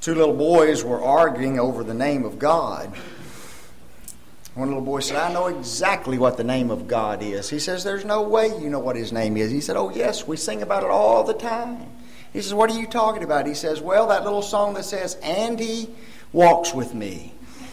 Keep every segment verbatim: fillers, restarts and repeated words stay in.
Two little boys were arguing over the name of God. One little boy said, I know exactly what the name of God is. He says, there's no way you know what his name is. He said, oh yes, we sing about it all the time. He says, what are you talking about? He says, well, that little song that says, and he walks with me.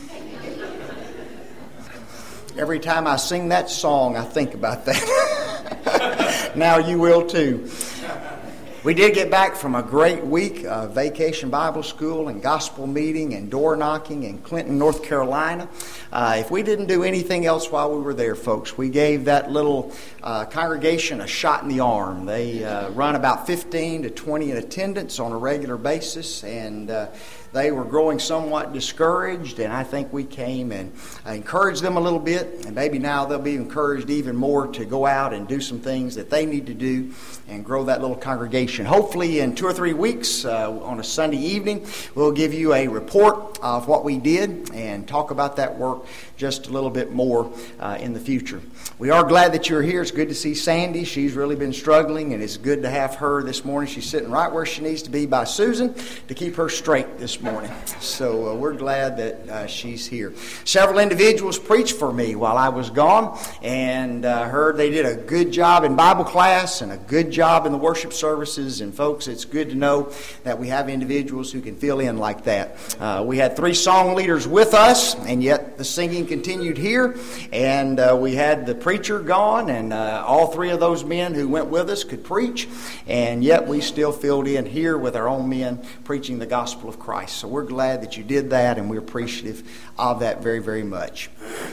Every time I sing that song, I think about that. Now you will too. We did get back from a great week of Vacation Bible School and gospel meeting and door knocking in Clinton, North Carolina. Uh, if we didn't do anything else while we were there, folks, we gave that little uh, congregation a shot in the arm. They uh, run about fifteen to twenty in attendance on a regular basis, and uh, they were growing somewhat discouraged, and I think we came and encouraged them a little bit, and maybe now they'll be encouraged even more to go out and do some things that they need to do and grow that little congregation. Hopefully in two or three weeks uh, on a Sunday evening, we'll give you a report of what we did and talk about that work just a little bit more uh, in the future. We are glad that you're here. It's good to see Sandy. She's really been struggling, and it's good to have her this morning. She's sitting right where she needs to be by Susan to keep her straight this morning. So uh, we're glad that uh, she's here. Several individuals preached for me while I was gone, and uh, heard they did a good job in Bible class and a good job in the worship services. And folks, it's good to know that we have individuals who can fill in like that. Uh, we had three song leaders with us, and yet the singing continued here, and uh, we had the preacher gone, and uh, all three of those men who went with us could preach, and yet we still filled in here with our own men preaching the gospel of Christ. So we're glad that you did that, and we're appreciative of that very, very much.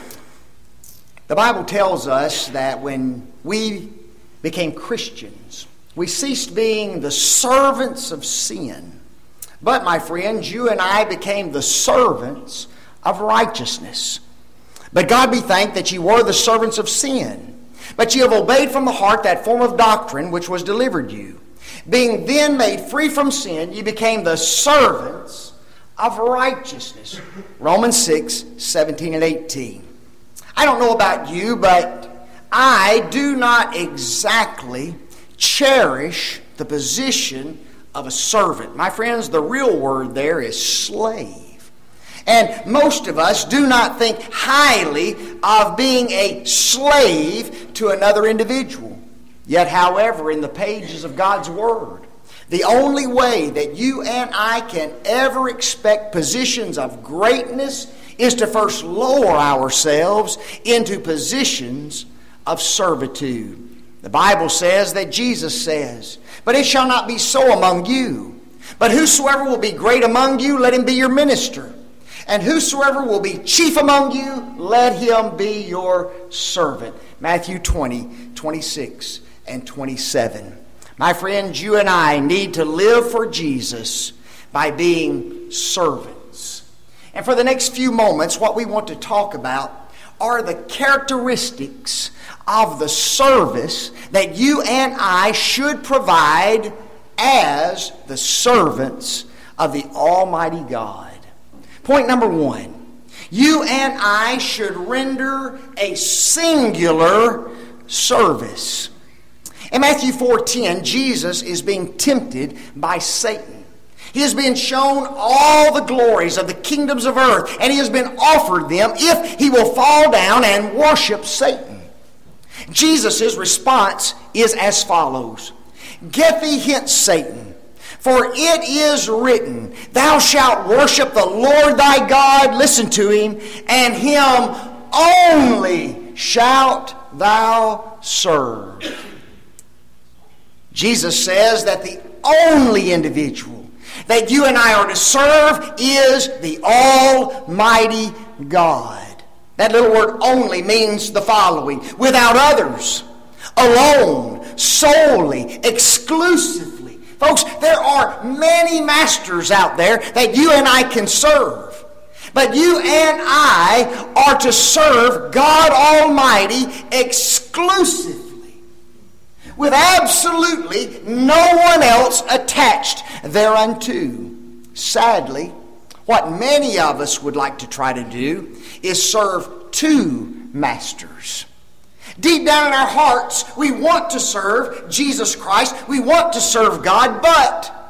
The Bible tells us that when we became Christians, we ceased being the servants of sin. But, my friends, you and I became the servants of righteousness. But God be thanked that ye were the servants of sin. But ye have obeyed from the heart that form of doctrine which was delivered you. Being then made free from sin, ye became the servants of righteousness. Romans six, seventeen and eighteen. I don't know about you, but I do not exactly cherish the position of a servant. My friends, the real word there is slave. And most of us do not think highly of being a slave to another individual. Yet, however, in the pages of God's Word, the only way that you and I can ever expect positions of greatness is to first lower ourselves into positions of servitude. The Bible says that Jesus says, but it shall not be so among you. But whosoever will be great among you, let him be your minister. And whosoever will be chief among you, let him be your servant. Matthew twenty, twenty-six and twenty-seven. My friends, you and I need to live for Jesus by being servants. And for the next few moments, what we want to talk about are the characteristics of the service that you and I should provide as the servants of the Almighty God. Point number one, you and I should render a singular service. In Matthew four ten, Jesus is being tempted by Satan. He has been shown all the glories of the kingdoms of earth, and he has been offered them if he will fall down and worship Satan. Jesus' response is as follows. Get thee hence, Satan. For it is written, thou shalt worship the Lord thy God, listen to him, and him only shalt thou serve. Jesus says that the only individual that you and I are to serve is the Almighty God. That little word only means the following: without others, alone, solely, exclusively. Folks, there are many masters out there that you and I can serve. But you and I are to serve God Almighty exclusively, with absolutely no one else attached thereunto. Sadly, what many of us would like to try to do is serve two masters. Deep down in our hearts, we want to serve Jesus Christ. We want to serve God, but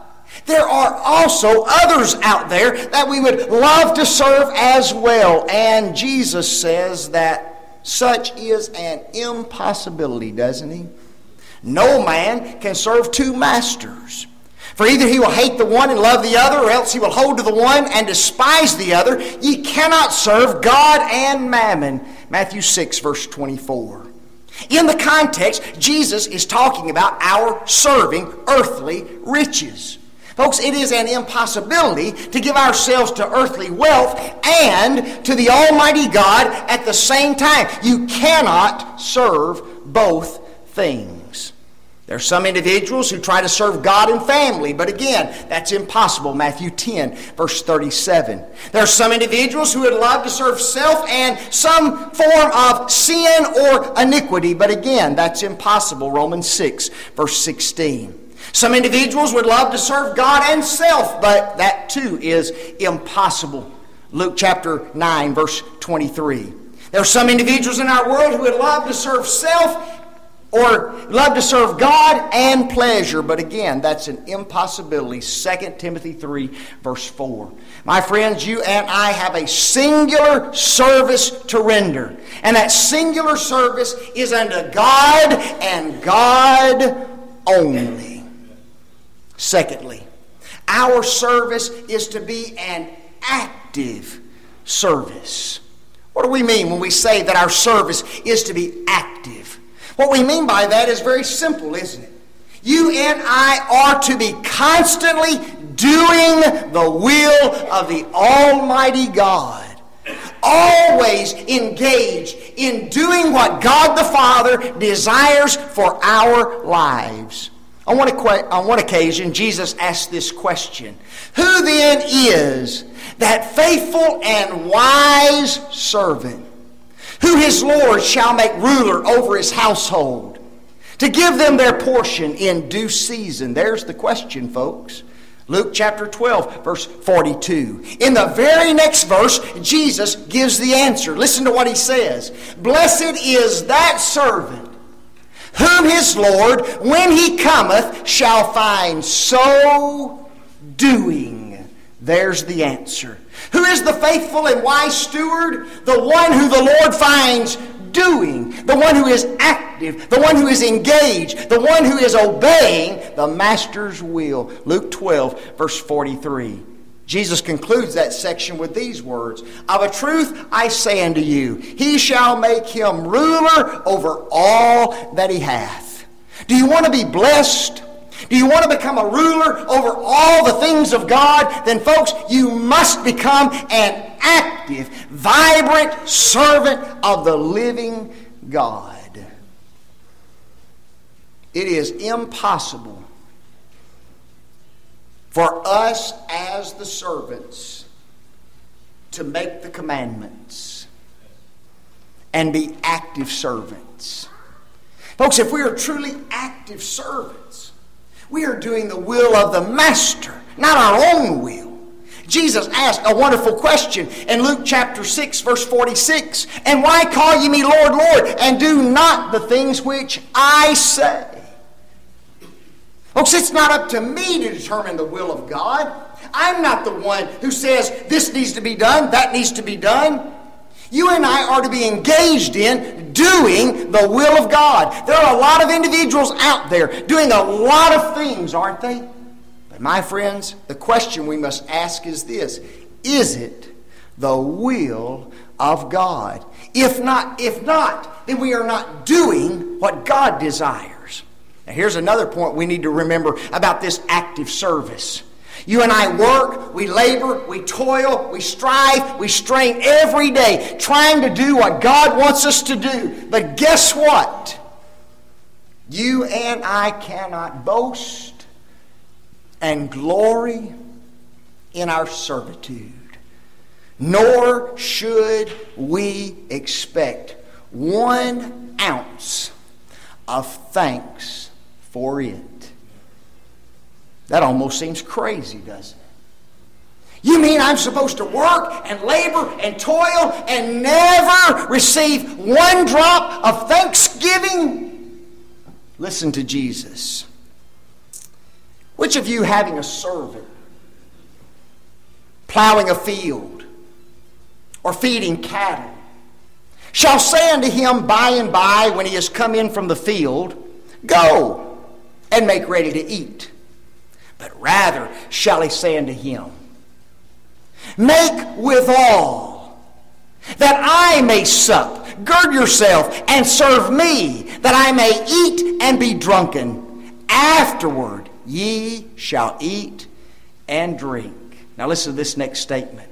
there are also others out there that we would love to serve as well. And Jesus says that such is an impossibility, doesn't he? No man can serve two masters. For either he will hate the one and love the other, or else he will hold to the one and despise the other. Ye cannot serve God and mammon. Matthew six, verse twenty-four. In the context, Jesus is talking about our serving earthly riches. Folks, it is an impossibility to give ourselves to earthly wealth and to the Almighty God at the same time. You cannot serve both things. There are some individuals who try to serve God and family, but again, that's impossible. Matthew ten, verse thirty-seven. There are some individuals who would love to serve self and some form of sin or iniquity, but again, that's impossible. Romans six, verse sixteen. Some individuals would love to serve God and self, but that too is impossible. Luke chapter nine, verse twenty-three. There are some individuals in our world who would love to serve self or love to serve God and pleasure, but again, that's an impossibility. Second Timothy three, verse four. My friends, you and I have a singular service to render, and that singular service is unto God and God only. Secondly, our service is to be an active service. What do we mean when we say that our service is to be active? What we mean by that is very simple, isn't it? You and I are to be constantly doing the will of the Almighty God. Always engaged in doing what God the Father desires for our lives. On one, on one occasion, Jesus asked this question: who then is that faithful and wise servant, who his Lord shall make ruler over his household, to give them their portion in due season? There's the question, folks. Luke chapter twelve, verse forty-two. In the very next verse, Jesus gives the answer. Listen to what he says. Blessed is that servant whom his Lord, when he cometh, shall find so doing. There's the answer. Who is the faithful and wise steward? The one who the Lord finds doing. The one who is active. The one who is engaged. The one who is obeying the Master's will. Luke twelve, verse forty-three. Jesus concludes that section with these words: of a truth I say unto you, he shall make him ruler over all that he hath. Do you want to be blessed? Do you want to become a ruler over all the things of God? Then folks, you must become an active, vibrant servant of the living God. It is impossible for us as the servants to make the commandments and be active servants. Folks, if we are truly active servants, we are doing the will of the Master, not our own will. Jesus asked a wonderful question in Luke chapter six, verse forty-six. And why call ye me Lord, Lord, and do not the things which I say? Folks, it's not up to me to determine the will of God. I'm not the one who says this needs to be done, that needs to be done. You and I are to be engaged in doing the will of God. There are a lot of individuals out there doing a lot of things, aren't they? But my friends, the question we must ask is this: is it the will of God? If not, if not, then we are not doing what God desires. Now, here's another point we need to remember about this active service. You and I work, we labor, we toil, we strive, we strain every day trying to do what God wants us to do. But guess what? You and I cannot boast and glory in our servitude, nor should we expect one ounce of thanks for it. That almost seems crazy, doesn't it? You mean I'm supposed to work and labor and toil and never receive one drop of thanksgiving? Listen to Jesus. Which of you, having a servant, plowing a field, or feeding cattle, shall say unto him by and by, when he has come in from the field, Go and make ready to eat? But rather shall he say unto him, Make withal, that I may sup. Gird yourself and serve me, that I may eat and be drunken. Afterward ye shall eat and drink. Now listen to this next statement.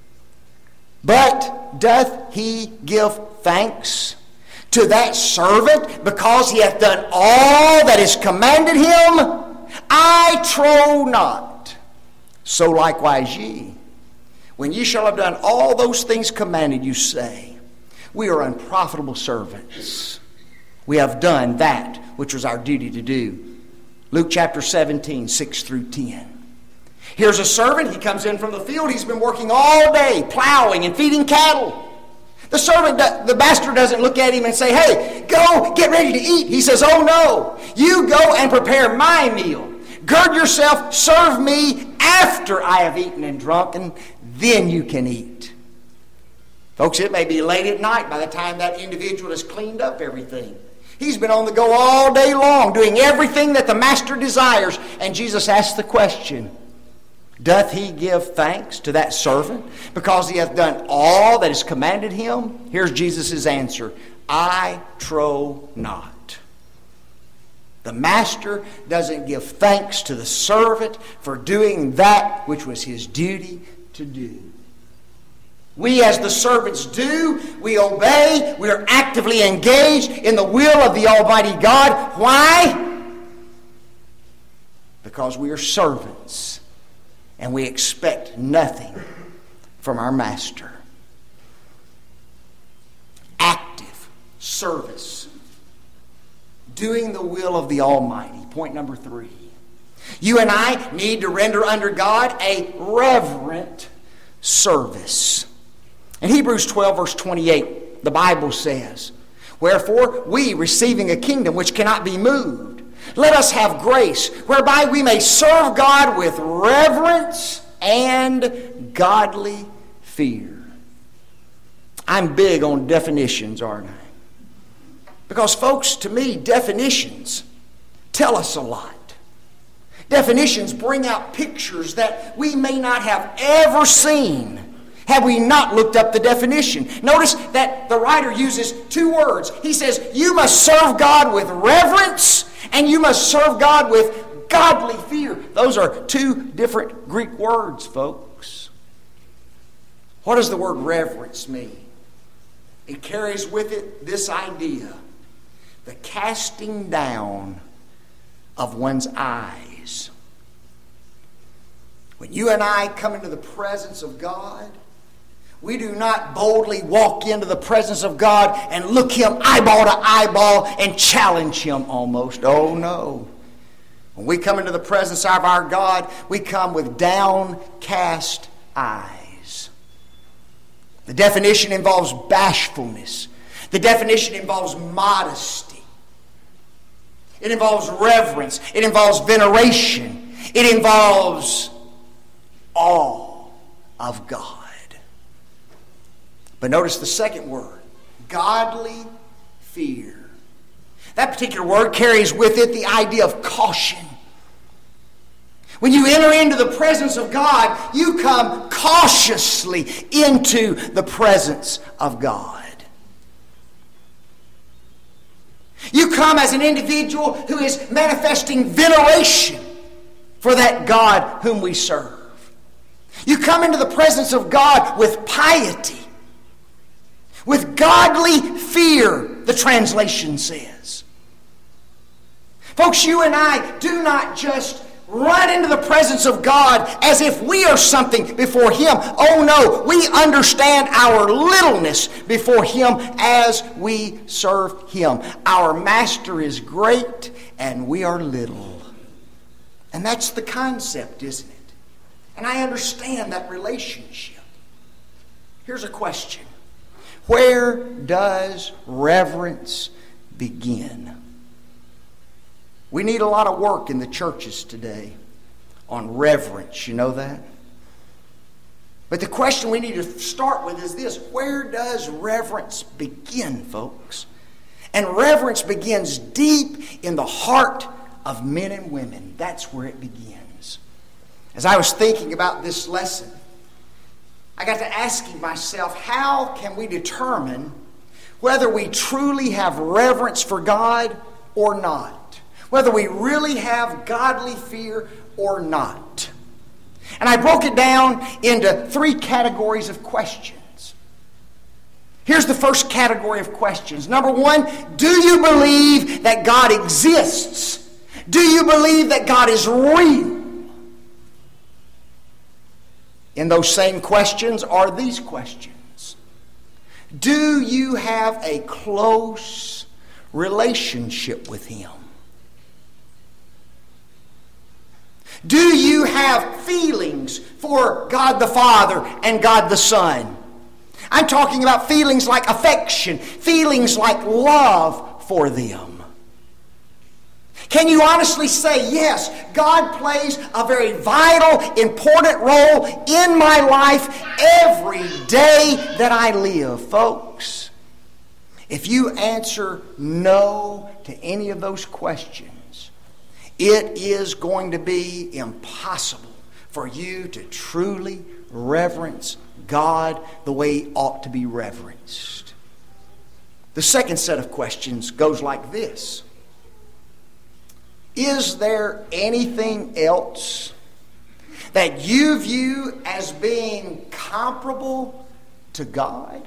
But doth he give thanks to that servant because he hath done all that is commanded him? I trow not. So likewise ye, when ye shall have done all those things commanded you, say, We are unprofitable servants. We have done that which was our duty to do. Luke chapter seventeen, six through ten. Here's a servant. He comes in from the field. He's been working all day, plowing and feeding cattle. The servant, the master doesn't look at him and say, Hey, go, get ready to eat. He says, Oh no, you go and prepare my meal. Gird yourself, serve me after I have eaten and drunken, then you can eat. Folks, it may be late at night by the time that individual has cleaned up everything. He's been on the go all day long, doing everything that the master desires. And Jesus asks the question, Doth he give thanks to that servant because he hath done all that is commanded him? Here's Jesus' answer. I trow not. The master doesn't give thanks to the servant for doing that which was his duty to do. We, as the servants do, we obey. We are actively engaged in the will of the Almighty God. Why? Because we are servants and we expect nothing from our master. Active service. Doing the will of the Almighty. Point number three. You and I need to render unto God a reverent service. In Hebrews twelve, verse twenty-eight, the Bible says, Wherefore we, receiving a kingdom which cannot be moved, let us have grace, whereby we may serve God with reverence and godly fear. I'm big on definitions, aren't I? Because, folks, to me, definitions tell us a lot. Definitions bring out pictures that we may not have ever seen had we not looked up the definition. Notice that the writer uses two words. He says, you must serve God with reverence and you must serve God with godly fear. Those are two different Greek words, folks. What does the word reverence mean? It carries with it this idea, the casting down of one's eyes. When you and I come into the presence of God, we do not boldly walk into the presence of God and look Him eyeball to eyeball and challenge Him almost. Oh no. When we come into the presence of our God, we come with downcast eyes. The definition involves bashfulness. The definition involves modesty. It involves reverence. It involves veneration. It involves awe of God. But notice the second word, godly fear. That particular word carries with it the idea of caution. When you enter into the presence of God, you come cautiously into the presence of God. You come as an individual who is manifesting veneration for that God whom we serve. You come into the presence of God with piety, with godly fear, the translation says. Folks, you and I do not just run into the presence of God as if we are something before Him. Oh no, we understand our littleness before Him as we serve Him. Our Master is great and we are little. And that's the concept, isn't it? And I understand that relationship. Here's a question. Where does reverence begin? We need a lot of work in the churches today. on reverence. You know that? But the question we need to start with is this: where does reverence begin, folks? And reverence begins deep in the heart of men and women. That's where it begins. As I was thinking about this lesson, I got to asking myself, how can we determine whether we truly have reverence for God or not? Whether we really have godly fear or not? And I broke it down into three categories of questions. Here's the first category of questions. Number one, do you believe that God exists? Do you believe that God is real? In those same questions are these questions. Do you have a close relationship with Him? Do you have feelings for God the Father and God the Son? I'm talking about feelings like affection, feelings like love for them. Can you honestly say, yes, God plays a very vital, important role in my life every day that I live, folks? If you answer no to any of those questions, it is going to be impossible for you to truly reverence God the way He ought to be reverenced. The second set of questions goes like this. Is there anything else that you view as being comparable to God?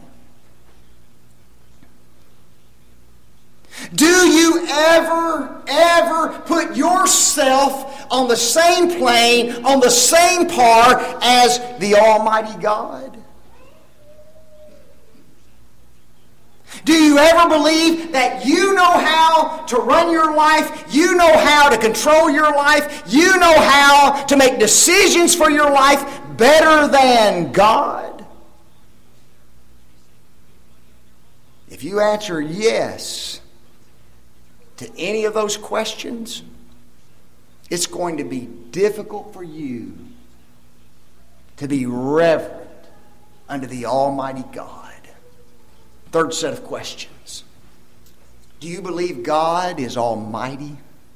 Do you ever, ever put yourself on the same plane, on the same par as the Almighty God? Do you ever believe that you know how to run your life, you know how to control your life, you know how to make decisions for your life better than God? If you answer yes to any of those questions, it's going to be difficult for you to be reverent unto the Almighty God. Third set of questions. Do you believe God is almighty?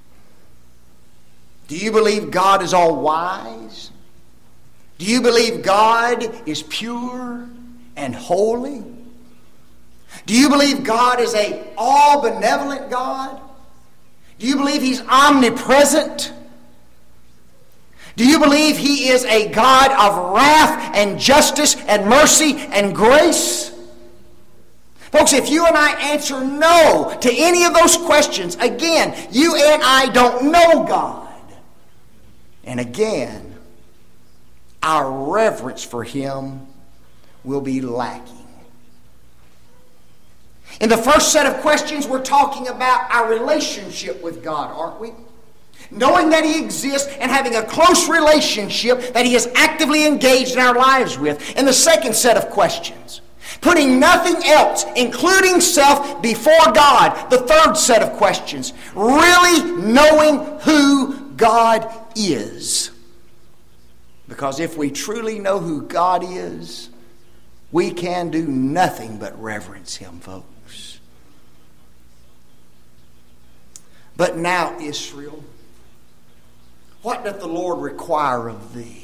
Do you believe God is all wise? Do you believe God is pure and holy? Do you believe God is a all-benevolent God? Do you believe He's omnipresent? Do you believe He is a God of wrath and justice and mercy and grace? Folks, if you and I answer no to any of those questions, again, you and I don't know God. And again, our reverence for Him will be lacking. In the first set of questions, we're talking about our relationship with God, aren't we? Knowing that He exists and having a close relationship that He is actively engaged in our lives with. In the second set of questions, putting nothing else, including self, before God. The third set of questions, really knowing who God is. Because if we truly know who God is, we can do nothing but reverence Him, folks. But now, Israel, what doth the Lord require of thee?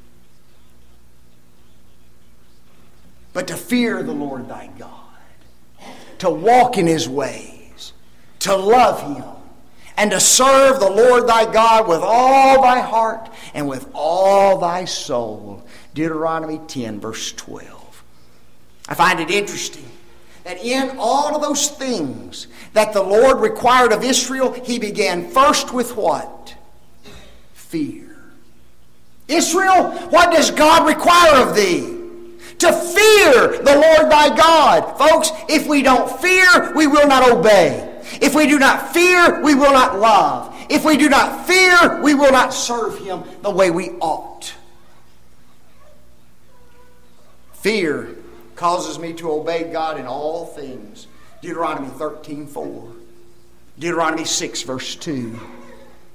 But to fear the Lord thy God, to walk in His ways, to love Him, and to serve the Lord thy God with all thy heart and with all thy soul. Deuteronomy ten, verse twelve. I find it interesting that in all of those things that the Lord required of Israel, He began first with what? Fear. Israel, what does God require of thee? To fear the Lord thy God. Folks, if we don't fear, we will not obey. If we do not fear, we will not love. If we do not fear, we will not serve Him the way we ought. Fear causes me to obey God in all things. Deuteronomy thirteen, four. Deuteronomy six, verse two.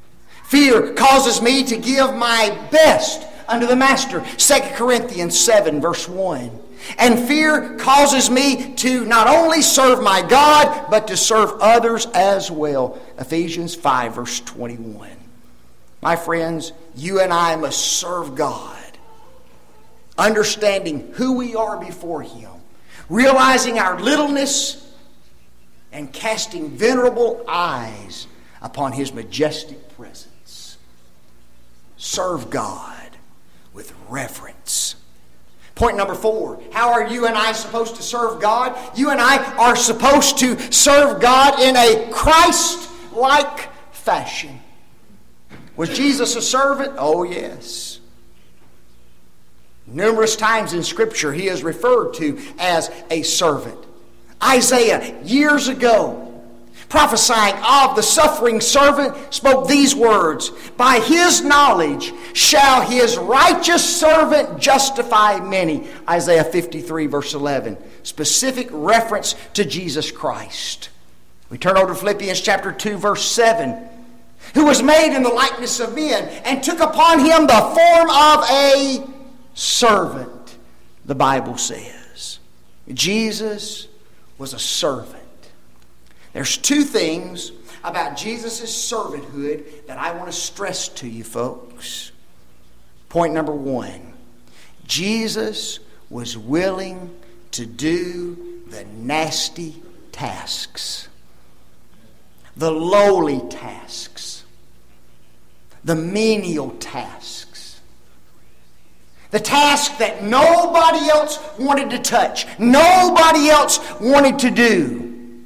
Fear causes me to give my best unto the master. Second Corinthians seven, verse one. And fear causes me to not only serve my God, but to serve others as well. Ephesians five, verse twenty-one. My friends, you and I must serve God, understanding who we are before Him, realizing our littleness, and casting venerable eyes upon His majestic presence. Serve God with reverence. Point number four, how are you and I supposed to serve God? You and I are supposed to serve God in a Christ-like fashion. Was Jesus a servant? Oh, yes. Numerous times in Scripture He is referred to as a servant. Isaiah, years ago, prophesying of the suffering servant, spoke these words, by His knowledge shall His righteous servant justify many. Isaiah fifty-three, verse eleven. Specific reference to Jesus Christ. We turn over to Philippians chapter two, verse seven. Who was made in the likeness of men and took upon Him the form of a servant, the Bible says. Jesus was a servant. There's two things about Jesus' servanthood that I want to stress to you folks. Point number one, Jesus was willing to do the nasty tasks, the lowly tasks, the menial tasks, the task that nobody else wanted to touch, nobody else wanted to do.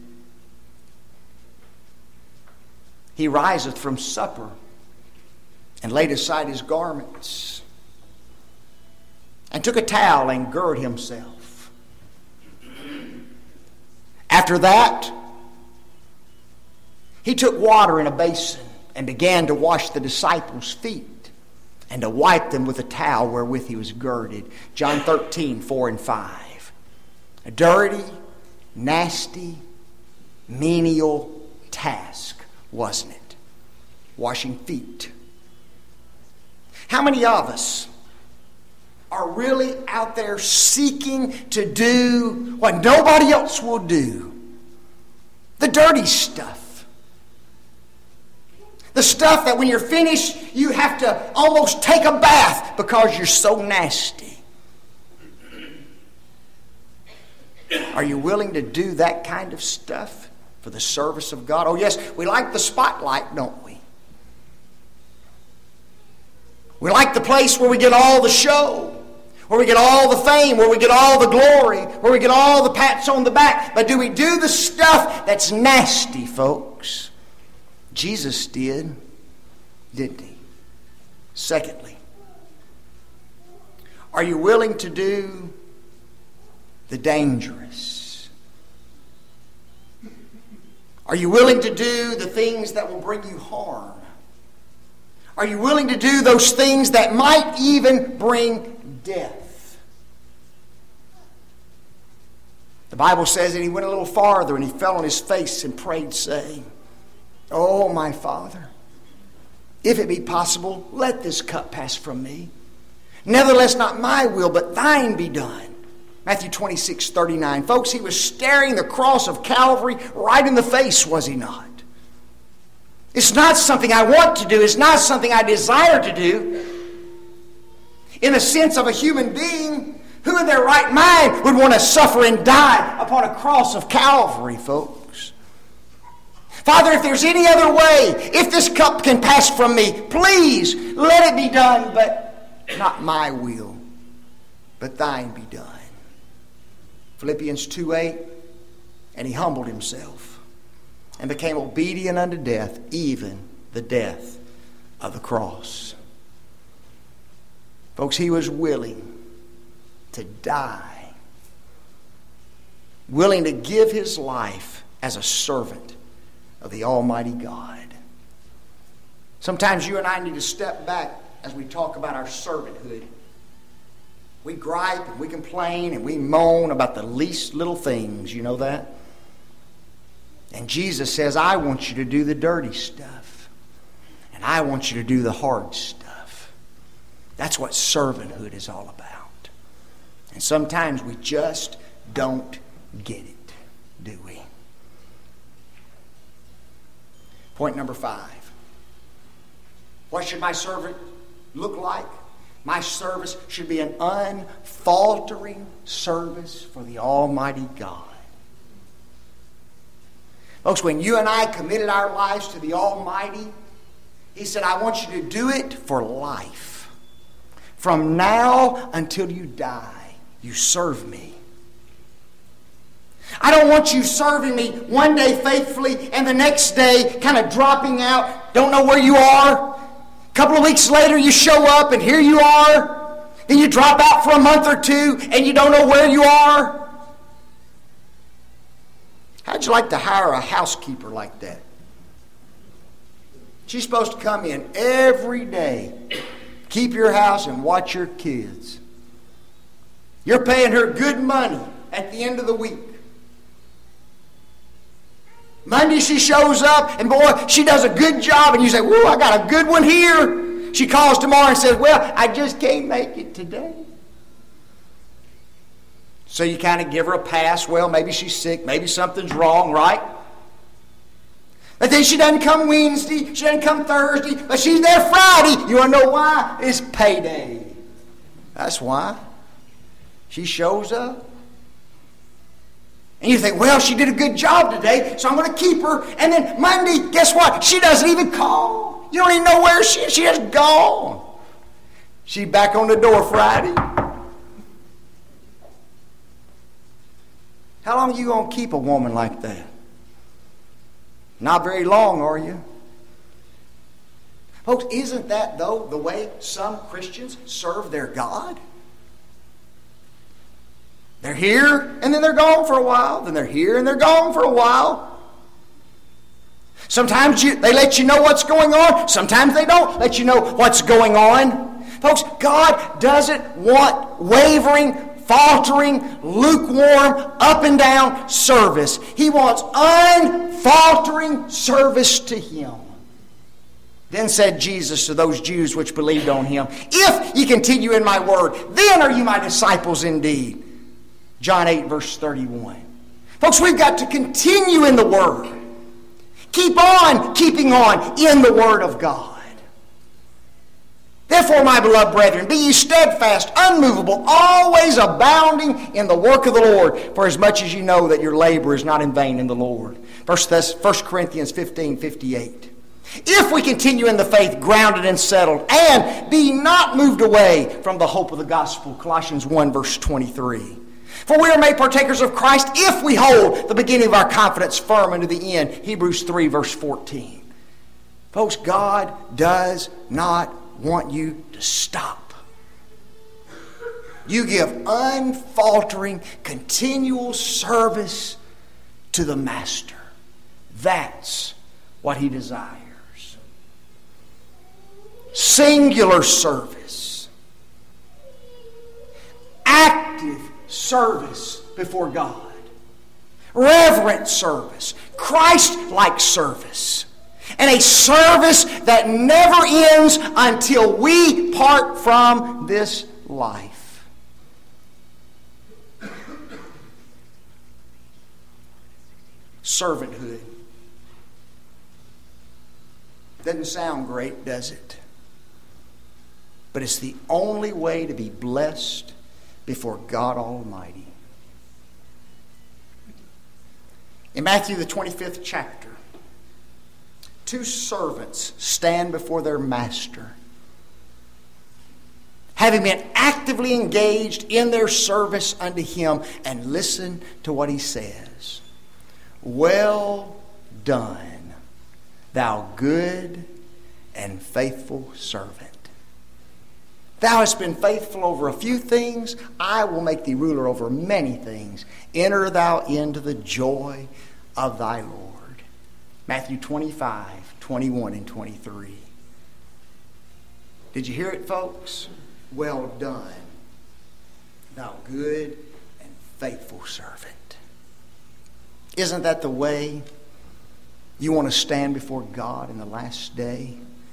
He riseth from supper and laid aside his garments and took a towel and girded himself. After that, he took water in a basin and began to wash the disciples' feet and to wipe them with a towel wherewith he was girded. John thirteen, four and five. A dirty, nasty, menial task, wasn't it? Washing feet. How many of us are really out there seeking to do what nobody else will do? The dirty stuff. The stuff that when you're finished, you have to almost take a bath because you're so nasty. Are you willing to do that kind of stuff for the service of God? Oh yes, we like the spotlight, don't we? We like the place where we get all the show, where we get all the fame, where we get all the glory, where we get all the pats on the back. But do we do the stuff that's nasty, folks? Jesus did, didn't he? Secondly, are you willing to do the dangerous? Are you willing to do the things that will bring you harm? Are you willing to do those things that might even bring death? The Bible says that he went a little farther and he fell on his face and prayed, saying, "Oh, my Father, if it be possible, let this cup pass from me. Nevertheless, not my will, but thine be done." Matthew twenty-six, thirty-nine. Folks, he was staring the cross of Calvary right in the face, was he not? It's not something I want to do. It's not something I desire to do. In the sense of a human being, who in their right mind would want to suffer and die upon a cross of Calvary, folks? Father, if there's any other way, if this cup can pass from me, please let it be done, but not my will, but thine be done. Philippians two eight, and he humbled himself and became obedient unto death, even the death of the cross. Folks, he was willing to die, willing to give his life as a servant of the Almighty God. Sometimes you and I need to step back as we talk about our servanthood. We gripe and we complain and we moan about the least little things, you know that? And Jesus says, I want you to do the dirty stuff. And And I want you to do the hard stuff. That's what servanthood is all about. And sometimes we just don't get it, do we? Point number five. What should my servant look like? My service should be an unfaltering service for the Almighty God. Folks, when you and I committed our lives to the Almighty, He said, I want you to do it for life. From now until you die, you serve me. I don't want you serving me one day faithfully and the next day kind of dropping out, don't know where you are. A couple of weeks later you show up and here you are. Then you drop out for a month or two and you don't know where you are. How'd you like to hire a housekeeper like that? She's supposed to come in every day, keep your house and watch your kids. You're paying her good money at the end of the week. Monday she shows up and boy, she does a good job and you say, whoa, I got a good one here. She calls tomorrow and says, well, I just can't make it today. So you kind of give her a pass. Well, maybe she's sick. Maybe something's wrong, right? But then she doesn't come Wednesday. She doesn't come Thursday. But she's there Friday. You want to know why? It's payday. That's why. She shows up. And you think, well, she did a good job today, so I'm going to keep her. And then Monday, guess what? She doesn't even call. You don't even know where she is. She is gone. She's back on the door Friday. How long are you going to keep a woman like that? Not very long, are you? Folks, isn't that, though, the way some Christians serve their God? They're here, and then they're gone for a while. Then they're here, and they're gone for a while. Sometimes you, they let you know what's going on. Sometimes they don't let you know what's going on. Folks, God doesn't want wavering, faltering, lukewarm, up and down service. He wants unfaltering service to Him. Then said Jesus to those Jews which believed on Him, if ye continue in my word, then are you my disciples indeed. John eight, verse thirty-one. Folks, we've got to continue in the Word. Keep on keeping on in the Word of God. Therefore, my beloved brethren, be ye steadfast, unmovable, always abounding in the work of the Lord, for as much as you know that your labor is not in vain in the Lord. First Corinthians fifteen, fifty-eight. If we continue in the faith, grounded and settled, and be not moved away from the hope of the gospel. Colossians one, verse twenty-three. For we are made partakers of Christ if we hold the beginning of our confidence firm unto the end. Hebrews three, verse fourteen. Folks, God does not want you to stop. You give unfaltering, continual service to the Master. That's what He desires. Singular service. Active service before God. Reverent service. Christ-like service. And a service that never ends until we part from this life. Servanthood. Doesn't sound great, does it? But it's the only way to be blessed before God Almighty. In Matthew the twenty-fifth chapter, two servants stand before their master, having been actively engaged in their service unto him, and listen to what he says. Well done, thou good and faithful servant. Thou hast been faithful over a few things, I will make thee ruler over many things. Enter thou into the joy of thy Lord. Matthew twenty-five, twenty-one and twenty-three. Did you hear it, folks? Well done, thou good and faithful servant. Isn't that the way you want to stand before God in the last day?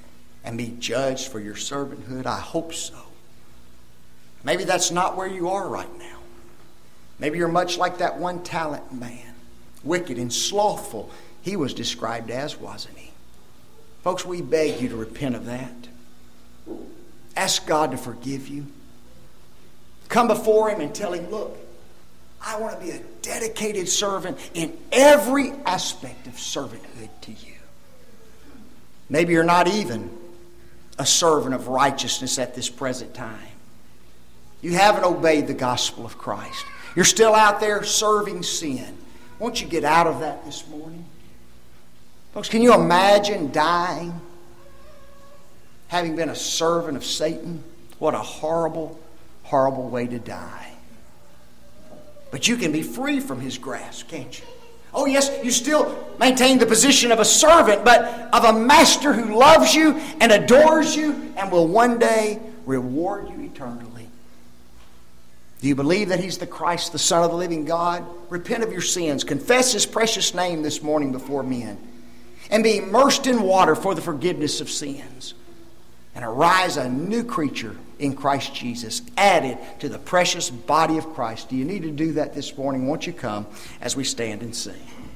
and be judged for your servanthood? I hope so. Maybe that's not where you are right now. Maybe you're much like that one talent man, wicked and slothful. He was described as, wasn't he? Folks, we beg you to repent of that. Ask God to forgive you. Come before Him and tell Him, look, I want to be a dedicated servant in every aspect of servanthood to you. Maybe you're not even a servant of righteousness at this present time. You haven't obeyed the gospel of Christ. You're still out there serving sin. Won't you get out of that this morning? Folks, can you imagine dying having been a servant of Satan? What a horrible, horrible way to die. But you can be free from his grasp, can't you? Oh yes, you still maintain the position of a servant, but of a master who loves you and adores you and will one day reward you eternally. Do you believe that He's the Christ, the Son of the living God? Repent of your sins. Confess His precious name this morning before men. And be immersed in water for the forgiveness of sins. And arise a new creature in Christ Jesus, added to the precious body of Christ. Do you need to do that this morning? Won't you come as we stand and sing?